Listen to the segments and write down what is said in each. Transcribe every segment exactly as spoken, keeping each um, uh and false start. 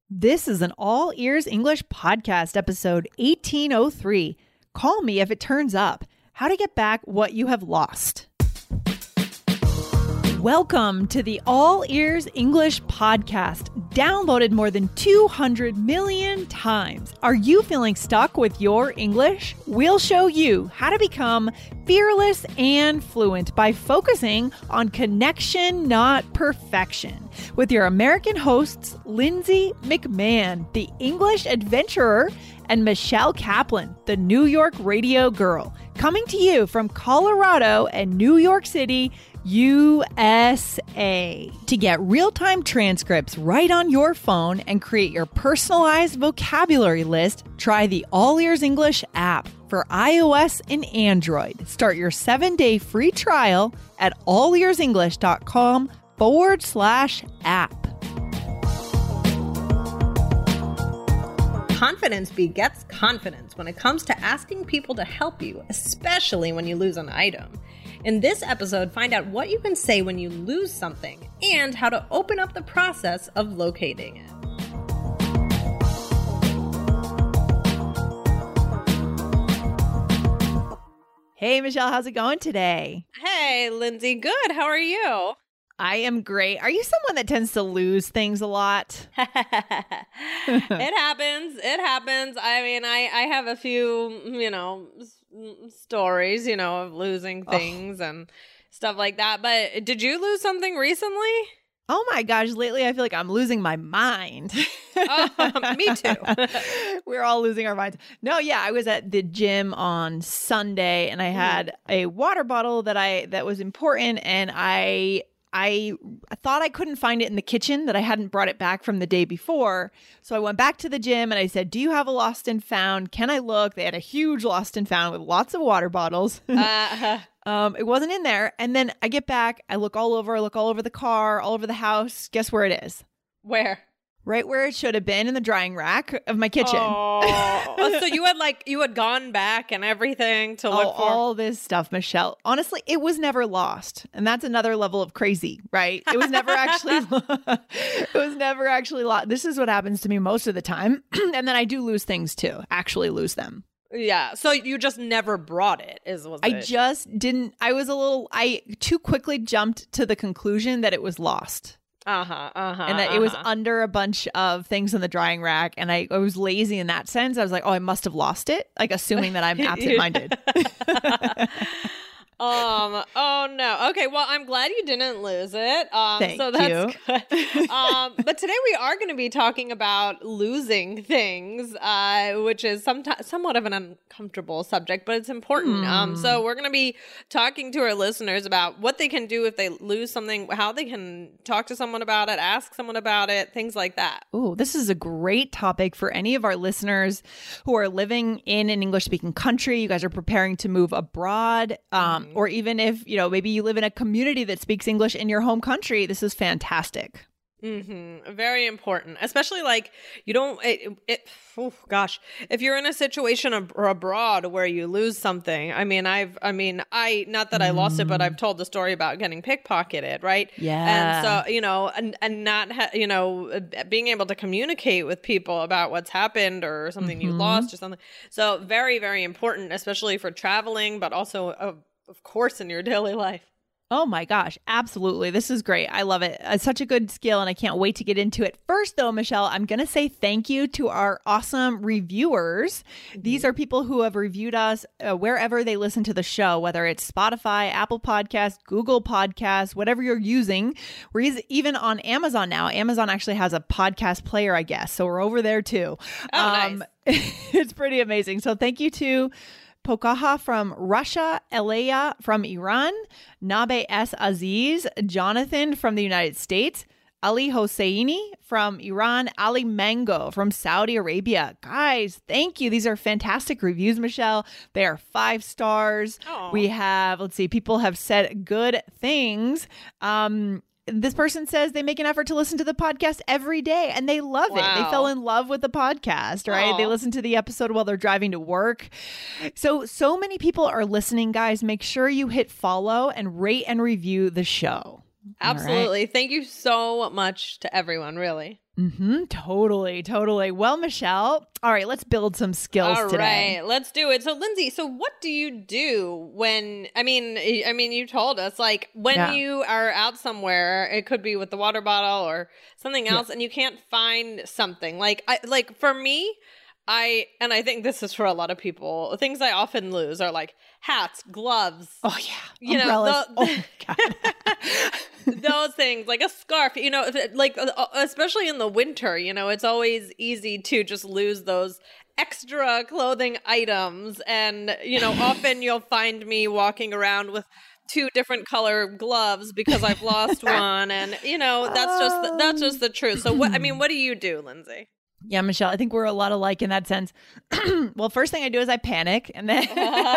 This is an All Ears English podcast, episode eighteen oh three. Call me if it turns up. How to get back what you have lost. Welcome to the All Ears English podcast, downloaded more than two hundred million times. Are you feeling stuck with your English? We'll show you how to become fearless and fluent by focusing on connection, not perfection. With your American hosts, Lindsay McMahon, the English adventurer, and Michelle Kaplan, the New York radio girl, coming to you from Colorado and New York City, U S A. To get real-time transcripts right on your phone and create your personalized vocabulary list, try the All Ears English app for iOS and Android. Start your seven-day free trial at allearsenglish.com forward slash app. Confidence begets confidence when it comes to asking people to help you, especially when you lose an item. In this episode, find out what you can say when you lose something and how to open up the process of locating it. Hey, Michelle, how's it going today? Hey, Lindsay. Good. How are you? I am great. Are you someone that tends to lose things a lot? It happens. It happens. I mean, I, I have a few, you know, s- stories, you know, of losing things oh. and stuff like that. But did you lose something recently? Oh my gosh, lately I feel like I'm losing my mind. Oh, me too. We're all losing our minds. No, yeah, I was at the gym on Sunday and I had a water bottle that I that was important, and I I thought I couldn't find it in the kitchen, that I hadn't brought it back from the day before. So I went back to the gym and I said, do you have a lost and found? Can I look? They had a huge lost and found with lots of water bottles. uh, um, it wasn't in there. And then I get back, I look all over, I look all over the car, all over the house. Guess where it is? Where? Right where it should have been, in the drying rack of my kitchen. Oh, so you had like, you had gone back and everything to look oh, for all this stuff, Michelle. Honestly, it was never lost. And that's another level of crazy, right? It was never actually, it was never actually lost. This is what happens to me most of the time. And then I do lose things too, actually lose them. Yeah. So you just never brought it is was I it? just didn't, I was a little, I too quickly jumped to the conclusion that it was lost. Uh-huh, uh-huh, and that uh-huh. it was under a bunch of things in the drying rack. And I, I was lazy in that sense. I was like, oh, I must have lost it. Like assuming that I'm absent-minded. um. Oh, no. Okay. Well, I'm glad you didn't lose it. Um, Thank so that's you. Good. um, but today we are going to be talking about losing things, uh, which is sometimes somewhat of an uncomfortable subject, but it's important. Mm. Um. So we're going to be talking to our listeners about what they can do if they lose something, how they can talk to someone about it, ask someone about it, things like that. Oh, this is a great topic for any of our listeners who are living in an English-speaking country. You guys are preparing to move abroad. Um. Mm. Or even if, you know, maybe you live in a community that speaks English in your home country, this is fantastic. Mm-hmm. Very important, especially like you don't, it, it oh gosh, if you're in a situation ab- abroad where you lose something. I mean, I've, I mean, I, not that I lost it, but I've told the story about getting pickpocketed, right? Yeah. And so, you know, and, and not, ha- you know, being able to communicate with people about what's happened or something mm-hmm. you lost or something. So very, very important, especially for traveling, but also, uh, of course, in your daily life. Oh my gosh, absolutely. This is great. I love it. It's such a good skill and I can't wait to get into it. First though, Michelle, I'm going to say thank you to our awesome reviewers. Mm-hmm. These are people who have reviewed us uh, wherever they listen to the show, whether it's Spotify, Apple Podcasts, Google Podcasts, whatever you're using. We're even on Amazon now. Amazon actually has a podcast player, I guess. So we're over there too. Oh, um, nice. It's pretty amazing. So thank you to Pokaha from Russia, Elaya from Iran, Nabe S. Aziz, Jonathan from the United States, Ali Hosseini from Iran, Ali Mango from Saudi Arabia. Guys, thank you. These are fantastic reviews, Michelle. They are five stars. Aww. We have, let's see, people have said good things. Um, This person says they make an effort to listen to the podcast every day and they love wow. it. They fell in love with the podcast, right? Aww. They listen to the episode while they're driving to work. So, so many people are listening, guys. Make sure you hit follow and rate and review the show. Absolutely. Right. Thank you so much to everyone, really. Mm-hmm. Totally, totally. Well, Michelle, all right, let's build some skills all today. All right, let's do it. So, Lindsay, so what do you do when, I mean, I mean, you told us, like, when Yeah. you are out somewhere, it could be with the water bottle or something else, yeah. and you can't find something. Like, I, like for me, I, and I think this is for a lot of people, things I often lose are like hats, gloves. Oh, yeah. You Umbrellas. know, the, oh, God. those things, like a scarf, you know, if it, like, especially in the winter, you know, it's always easy to just lose those extra clothing items. And, you know, often you'll find me walking around with two different color gloves because I've lost one. And, you know, that's just, the, that's just the truth. So what, I mean, what do you do, Lindsay? Yeah, Michelle, I think we're a lot alike in that sense. Well, first thing I do is I panic. And then,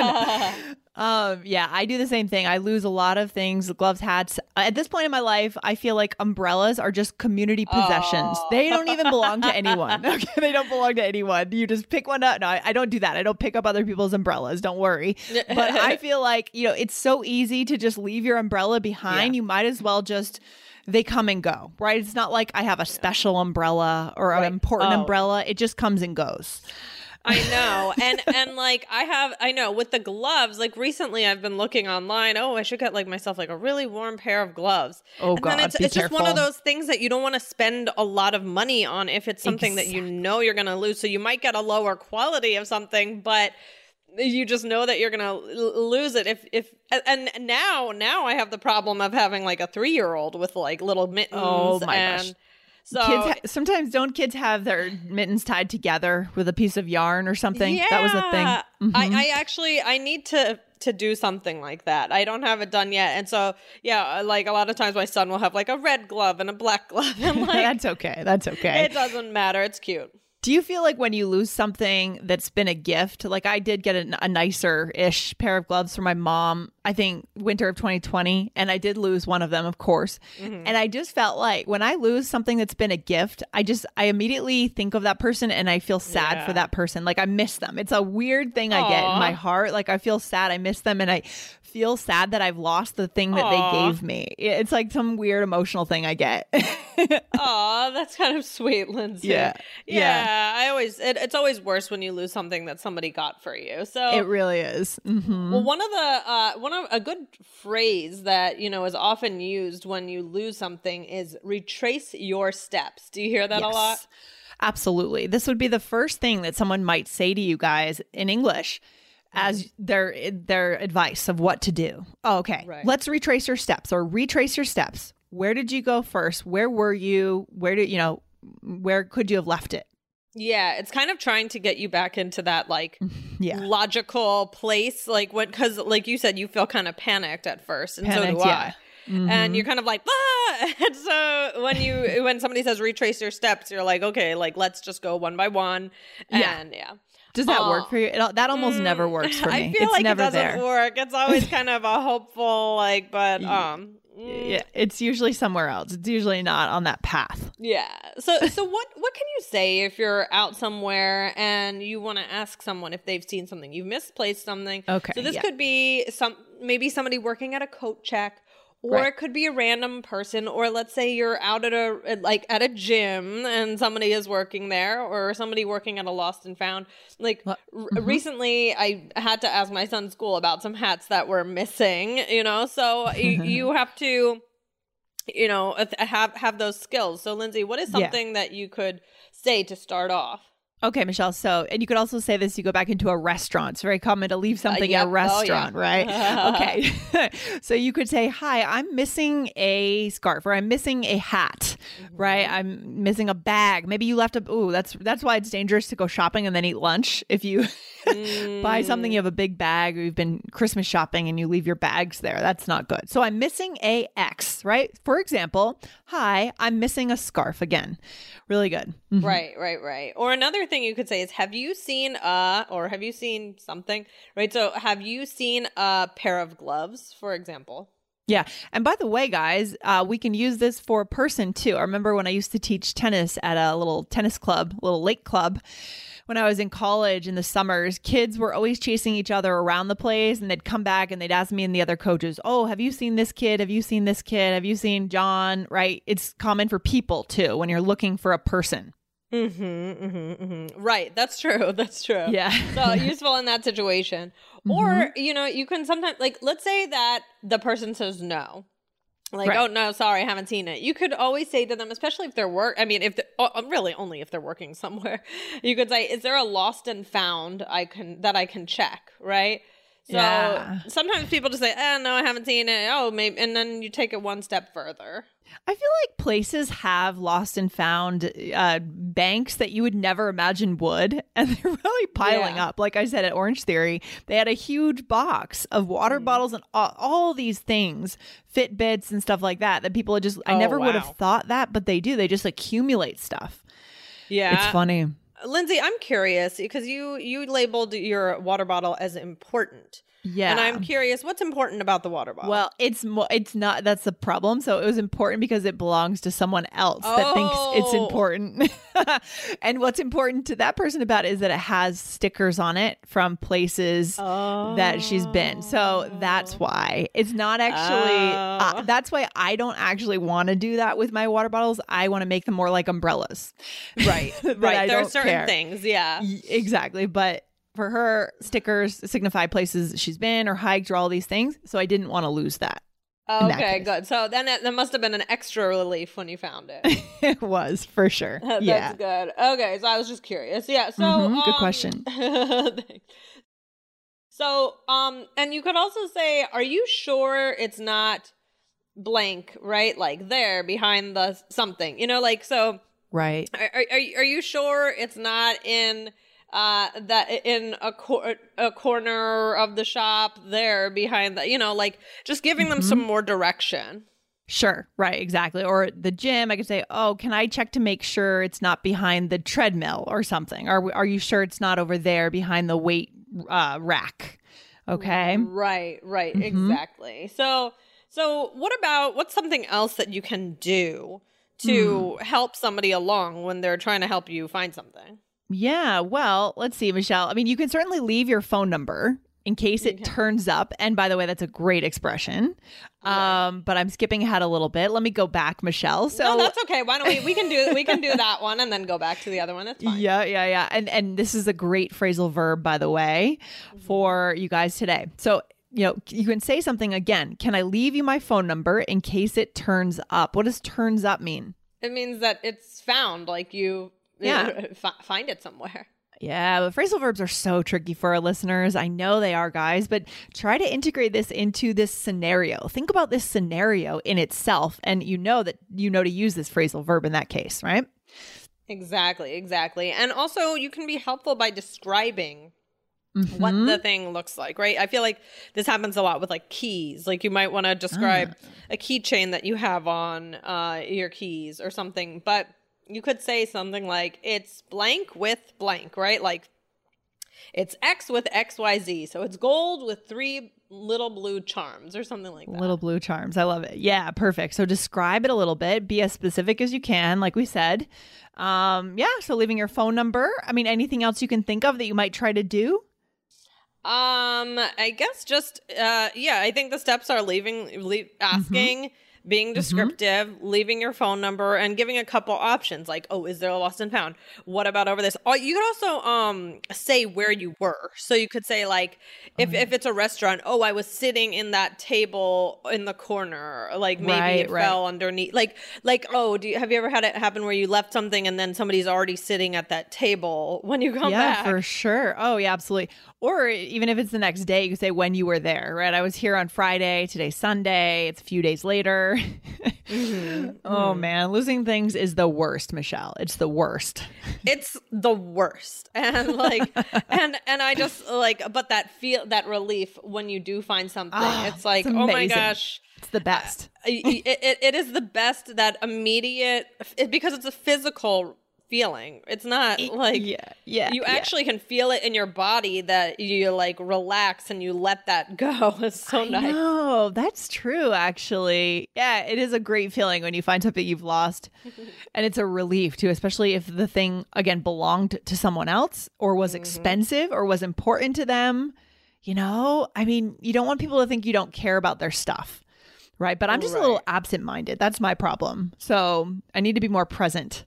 um, yeah, I do the same thing. I lose a lot of things, gloves, hats. At this point in my life, I feel like umbrellas are just community possessions. Oh. They don't even belong to anyone. Okay, they don't belong to anyone. You just pick one up. No, I, I don't do that. I don't pick up other people's umbrellas. Don't worry. But I feel like, you know, it's so easy to just leave your umbrella behind. Yeah. You might as well just... They come and go, right? It's not like I have a special umbrella or right. an important oh. umbrella. It just comes and goes. I know. And, and like, I have, I know with the gloves, like recently I've been looking online. Oh, I should get like myself like a really warm pair of gloves. Oh, and God. Then it's, be it's just careful. one of those things that you don't want to spend a lot of money on if it's something exactly. that you know you're going to lose. So you might get a lower quality of something, but you just know that you're gonna l- lose it if if and now now I have the problem of having like a three-year-old with like little mittens. Oh my and gosh. So kids ha- sometimes don't kids have their mittens tied together with a piece of yarn or something? Yeah, that was a thing. Mm-hmm. I, I actually I need to to do something like that. I don't have it done yet. And so yeah, like a lot of times my son will have like a red glove and a black glove and like that's okay. That's okay. It doesn't matter. It's cute. Do you feel like when you lose something that's been a gift, like I did get a, a nicer-ish pair of gloves for my mom, I think winter of twenty twenty, and I did lose one of them, of course. Mm-hmm. And I just felt like when I lose something that's been a gift, I just, I immediately think of that person and I feel sad yeah. for that person. Like I miss them. It's a weird thing I Aww. get in my heart. Like I feel sad. I miss them and I feel sad that I've lost the thing that Aww. they gave me. It's like some weird emotional thing I get. Aw, that's kind of sweet, Lindsay. Yeah. Yeah. yeah. I always, it, it's always worse when you lose something that somebody got for you. So it really is. Mm-hmm. Well, one of the, uh, one of a good phrase that, you know, is often used when you lose something is retrace your steps. Do you hear that yes. a lot? Absolutely. This would be the first thing that someone might say to you guys in English as their their advice of what to do. Oh, okay, right. Let's retrace your steps or retrace your steps. Where did you go first? Where were you? Where did, you know, where could you have left it? Yeah, it's kind of trying to get you back into that like yeah. logical place. Like what, because like you said, you feel kind of panicked at first. And panicked, so do I. Yeah. Mm-hmm. And you're kind of like, ah! And so when you, when somebody says retrace your steps, you're like, okay, like let's just go one by one. And yeah. yeah. Does that uh, work for you? It, that almost mm, never works for me. I feel it's like never it doesn't there. work. It's always kind of a hopeful, like, but um, yeah, it's usually somewhere else. It's usually not on that path. Yeah. So, so what, what can you say if you're out somewhere and you want to ask someone if they've seen something, you've misplaced something? Okay. So this yeah. could be some, maybe somebody working at a coat check. Or right. it could be a random person, or let's say you're out at a, like at a gym and somebody is working there, or somebody working at a lost and found. Like mm-hmm. r- recently I had to ask my son's school about some hats that were missing, you know, so you, you have to, you know, have, have those skills. So Lindsay, what is something yeah. that you could say to start off? Okay, Michelle. So, and you could also say this, you go back into a restaurant. It's very common to leave something uh, yep. in a restaurant, oh, yeah. right? Okay. So you could say, hi, I'm missing a scarf, or I'm missing a hat, mm-hmm. right? I'm missing a bag. Maybe you left a, ooh, that's, that's why it's dangerous to go shopping and then eat lunch. If you mm. buy something, you have a big bag, or you've been Christmas shopping and you leave your bags there. That's not good. So I'm missing a X, right? For example, hi, I'm missing a scarf again. Really good. Mm-hmm. Right, right, right. Or another thing you could say is, have you seen a, or have you seen something, right? So have you seen a pair of gloves, for example? Yeah. And by the way, guys, uh, we can use this for a person too. I remember when I used to teach tennis at a little tennis club, little lake club, when I was in college in the summers, kids were always chasing each other around the place, and they'd come back and they'd ask me and the other coaches, oh, have you seen this kid? Have you seen this kid? Have you seen John? Right? It's common for people too when you're looking for a person. Mm-hmm, mm-hmm, mm-hmm. Right. That's true. That's true. Yeah. So useful in that situation. Mm-hmm. Or, you know, you can sometimes, like, let's say that the person says no. Like, right. oh, no, sorry, I haven't seen it. You could always say to them, especially if they're work. I mean, if the, oh, really only if they're working somewhere, you could say, is there a lost and found I can that I can check? Right. So yeah. sometimes people just say, oh, no, I haven't seen it. Oh, maybe. And then you take it one step further. I feel like places have lost and found uh, banks that you would never imagine would. And they're really piling yeah. up. Like I said, at Orange Theory, they had a huge box of water mm. bottles and all, all these things, Fitbits and stuff like that, that people just, I oh, never wow. would have thought that, but they do. They just accumulate stuff. Yeah. It's funny. Lindsay, I'm curious because you, you labeled your water bottle as important. Yeah. And I'm curious, what's important about the water bottle? Well, it's mo- it's not, that's the problem. So it was important because it belongs to someone else that oh. thinks it's important. And what's important to that person about it is that it has stickers on it from places oh. that she's been. So that's why. It's not actually, oh. uh, that's why I don't actually want to do that with my water bottles. I want to make them more like umbrellas. Right. right. There are certain care. things. Yeah. Exactly. But for her, stickers signify places she's been or hiked or all these things. So I didn't want to lose that. Okay, good. So then it, that must have been an extra relief when you found it. It was, for sure. That's yeah. good. Okay, so I was just curious. Yeah, so... Mm-hmm. Um, good question. So, um, and you could also say, are you sure it's not blank, right? Like there, behind the something. You know, like, so... Right. Are, are, are you sure it's not in... Uh, that in a, cor- a corner of the shop there behind the, you know, like just giving them mm-hmm. some more direction. Sure. Right. Exactly. Or the gym, I could say, oh, can I check to make sure it's not behind the treadmill or something? Are, are you sure it's not over there behind the weight uh, rack? Okay. Right. Right. Mm-hmm. Exactly. So, so what about, what's something else that you can do to mm. help somebody along when they're trying to help you find something? Yeah, well, let's see, Michelle. I mean, you can certainly leave your phone number in case it okay. turns up. And by the way, that's a great expression. Right. Um, but I'm skipping ahead a little bit. Let me go back, Michelle. So no, that's okay. Why don't we? We can do we can do that one and then go back to the other one. That's fine. Yeah, yeah, yeah. And and this is a great phrasal verb, by the way, mm-hmm. for you guys today. So you know, you can say something again. Can I leave you my phone number in case it turns up? What does turns up mean? It means that it's found, like you. Yeah, F- find it somewhere. Yeah, but phrasal verbs are so tricky for our listeners. I know they are, guys, but try to integrate this into this scenario. Think about this scenario in itself, and you know that you know to use this phrasal verb in that case, right? Exactly, exactly. And also, you can be helpful by describing mm-hmm. what the thing looks like, right? I feel like this happens a lot with like keys. Like you might want to describe ah. a keychain that you have on uh, your keys or something, but you could say something like, it's blank with blank, right? Like, it's X with X Y Z. So it's gold with three little blue charms or something like that. Little blue charms. I love it. Yeah, perfect. So describe it a little bit. Be as specific as you can, like we said. Um, yeah, so leaving your phone number. I mean, anything else you can think of that you might try to do? Um, I guess just, uh, yeah, I think the steps are leaving, leave, asking, mm-hmm. being descriptive, mm-hmm. leaving your phone number, and giving a couple options like, oh, is there a lost and found? What about over this? Oh, you could also um say where you were. So you could say like, if, if it's a restaurant, oh, I was sitting in that table in the corner. Like maybe right, it right. fell underneath. Like, like oh, do you, have you ever had it happen where you left something and then somebody's already sitting at that table when you come yeah, back? Yeah, for sure. Oh, yeah, absolutely. Or even if it's the next day, you could say when you were there, right? I was here on Friday, today's Sunday, it's a few days later. mm-hmm. Oh man, losing things is the worst, Michelle. It's the worst. It's the worst. And like, and, and I just like, but that feel, that relief when you do find something, oh, it's like, it's oh my gosh. It's the best. Uh, it, it, it is the best, that immediate, it, because it's a physical feeling. It's not like yeah, yeah, you yeah. actually can feel it in your body that you like relax and you let that go. It's so I nice. know, that's true, actually. Yeah, it is a great feeling when you find something you've lost. And it's a relief, too, especially if the thing, again, belonged to someone else or was Mm-hmm. expensive or was important to them. You know, I mean, you don't want people to think you don't care about their stuff, right? But I'm just Right. a little absent-minded. That's my problem. So I need to be more present.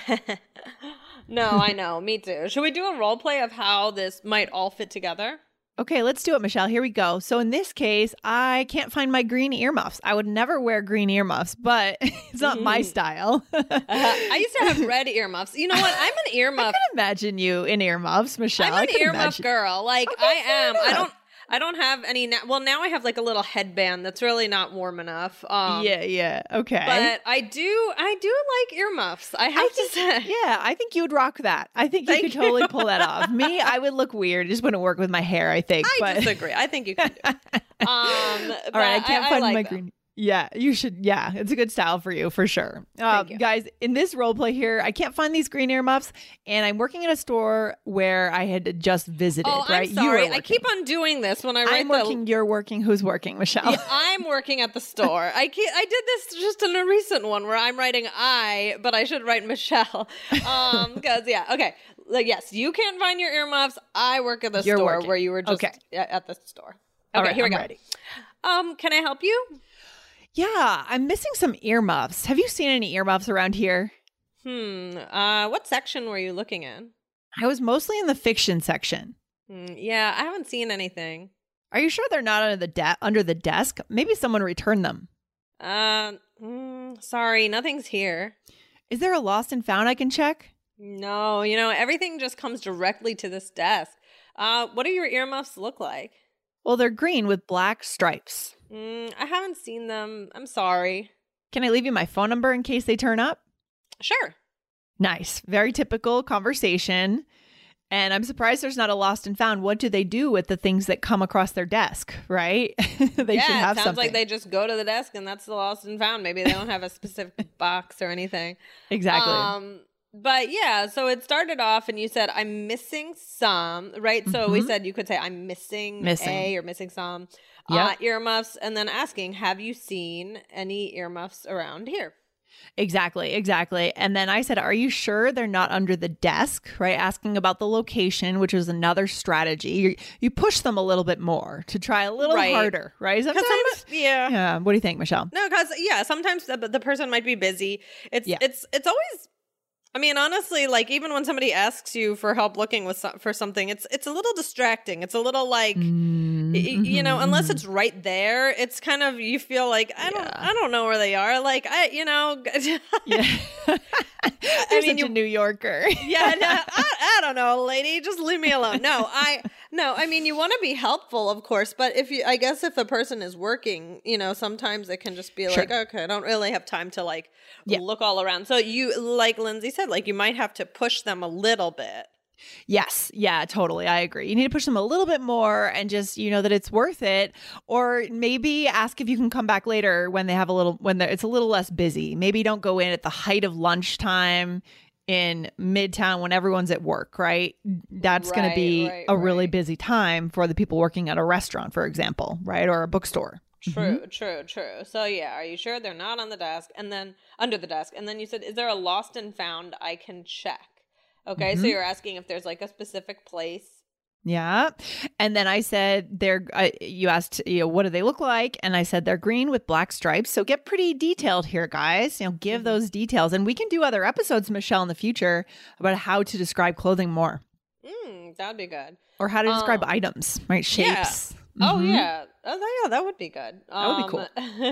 No, I know. Me too. Should we do a role play of how this might all fit together? Okay, let's do it, Michelle. Here we go. So in this case, I can't find my green earmuffs. I would never wear green earmuffs, but it's not my style. Uh, I used to have red earmuffs. You know what? I'm an earmuff. I can imagine you in earmuffs, Michelle. I'm I an can earmuff imagine. girl. Like Okay, I fair am. I enough. don't. I don't have any. Na- well, now I have like a little headband that's really not warm enough. Um, yeah, yeah. Okay. But I do. I do like earmuffs. I have I to think, say. yeah, I think you would rock that. I think you Thank could you. totally pull that off. Me, I would look weird. It just wouldn't work with my hair, I think. I but... disagree. I think you can do it. Um, All right, I can't find like my them. green. Yeah, you should. Yeah, it's a good style for you for sure. Um, Thank you. Guys, in this role play here, I can't find these green earmuffs, and I'm working at a store where I had just visited. Oh, right? I'm You were sorry. I working. keep on doing this when I write I'm the. working. You're working. Who's working, Michelle? Yeah, I'm working at the store. I keep, I did this just in a recent one where I'm writing I, but I should write Michelle. Um, because yeah, okay. Like, yes, you can't find your earmuffs. I work at the You're store working. where you were just Okay. a- at the store. Okay, All right, here we I'm go. ready. Um, can I help you? Yeah, I'm missing some earmuffs. Have you seen any earmuffs around here? Hmm. Uh, what section were you looking at? I was mostly in the fiction section. Hmm, yeah, I haven't seen anything. Are you sure they're not under the de- under the desk? Maybe someone returned them. Uh, mm, sorry, nothing's here. Is there a lost and found I can check? No, you know, everything just comes directly to this desk. Uh, what do your earmuffs look like? Well, they're green with black stripes. Mm, I haven't seen them. I'm sorry. Can I leave you my phone number in case they turn up? Sure. Nice. Very typical conversation. And I'm surprised there's not a lost and found. What do they do with the things that come across their desk, right? they yeah, should have it sounds something. like they just go to the desk and that's the lost and found. Maybe they don't have a specific box or anything. Exactly. Um, but yeah, so it started off and you said, I'm missing some, right? So we Mhm. said you could say, I'm missing, Missing. a or missing some uh, Yep. earmuffs. And then asking, have you seen any earmuffs around here? Exactly, exactly. And then I said, are you sure they're not under the desk, right? Asking about the location, which is another strategy. You, you push them a little bit more to try a little Right. harder, right? 'Cause Sometimes. some- yeah. Yeah. What do you think, Michelle? No, because yeah, sometimes the, the person might be busy. It's Yeah. it's it's always. I mean, honestly, like even when somebody asks you for help looking with some, for something, it's it's a little distracting. It's a little like Mm, y- y- you know, mhm, unless mhm. it's right there, it's kind of you feel like I don't Yeah. I don't know where they are. Like I you know, Yeah. You're mean, such you- a New Yorker. yeah, no, I, I don't know, lady. Just leave me alone. No, I no. I mean, you want to be helpful, of course, but if you, I guess, if the person is working, you know, sometimes it can just be Sure. like, okay, I don't really have time to like Yeah. look all around. So you, like Lindsay said, like you might have to push them a little bit. Yes. Yeah, totally. I agree. You need to push them a little bit more and just, you know, that it's worth it. Or maybe ask if you can come back later when they have a little, when they're- it's a little less busy. Maybe don't go in at the height of lunchtime in Midtown when everyone's at work, right? That's going Right, to be right, a really right. busy time for the people working at a restaurant, for example, right? Or a bookstore. True, true, true. So yeah, are you sure they're not on the desk and then under the desk? And then you said, is there a lost and found I can check? Okay, so Mhm. you're asking if there's like a specific place. Yeah. And then I said, they're, uh, you asked, you know, what do they look like? And I said, they're green with black stripes. So get pretty detailed here, guys. You know, give Mhm. those details. And we can do other episodes, Michelle, in the future about how to describe clothing more Mm, that would be good. or how to describe Um, items, right? yeah. Shapes. Oh Mhm. yeah, oh that- yeah, that would be good. That would be cool.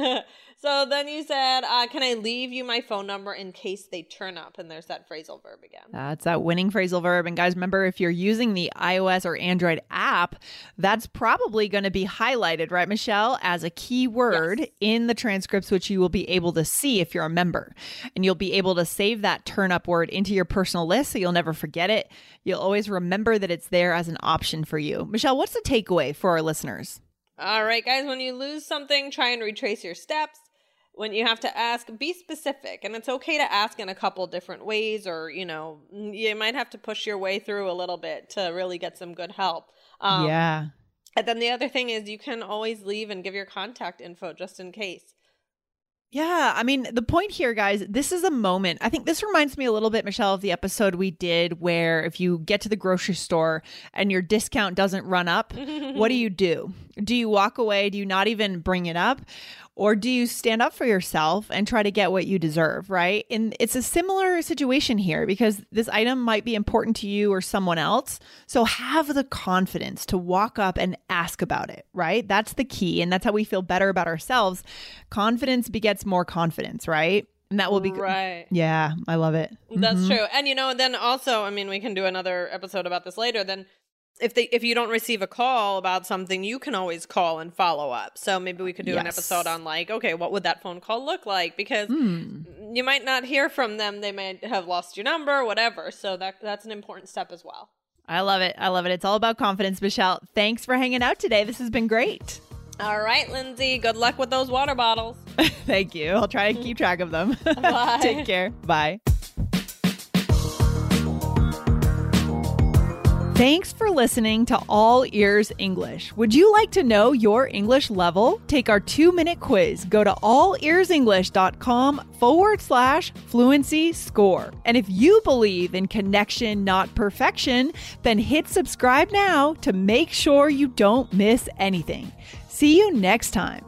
So then you said, uh, "Can I leave you my phone number in case they turn up?" And there's that phrasal verb again. That's that winning phrasal verb. And guys, remember, if you're using the iOS or Android app, that's probably going to be highlighted, right, Michelle, as a key word Yes. in the transcripts, which you will be able to see if you're a member. And you'll be able to save that turn up word into your personal list so you'll never forget it. You'll always remember that it's there as an option for you. Michelle, what's the takeaway for our listeners? All right, guys. When you lose something, try and retrace your steps. when you have to ask, be specific. And it's okay to ask in a couple different ways, or, you know, you might have to push your way through a little bit to really get some good help. Um, yeah. And then the other thing is you can always leave and give your contact info just in case. Yeah, I mean, the point here, guys, this is a moment. I think this reminds me a little bit, Michelle, of the episode we did where if you get to the grocery store and your discount doesn't run up, what do you do? Do you walk away? Do you not even bring it up? Or do you stand up for yourself and try to get what you deserve, right? And it's a similar situation here because this item might be important to you or someone else. So have the confidence to walk up and ask about it, right? That's the key. And that's how we feel better about ourselves. Confidence begets more confidence, right? And that will be right. Yeah, I love it. That's mm-hmm. true. And, you know, then also, I mean, we can do another episode about this later. Then If they if you don't receive a call about something, you can always call and follow up. So maybe we could do yes. an episode on like, okay, what would that phone call look like? Because mm. you might not hear from them. They might have lost your number, whatever. So that that's an important step as well. I love it. I love it. It's all about confidence, Michelle. Thanks for hanging out today. This has been great. All right, Lindsay. Good luck with those water bottles. Thank you. I'll try to keep track of them. Bye. Take care. Bye. Thanks for listening to All Ears English. Would you like to know your English level? Take our two-minute quiz. Go to allearsenglish.com forward slash fluency score. And if you believe in connection, not perfection, then hit subscribe now to make sure you don't miss anything. See you next time.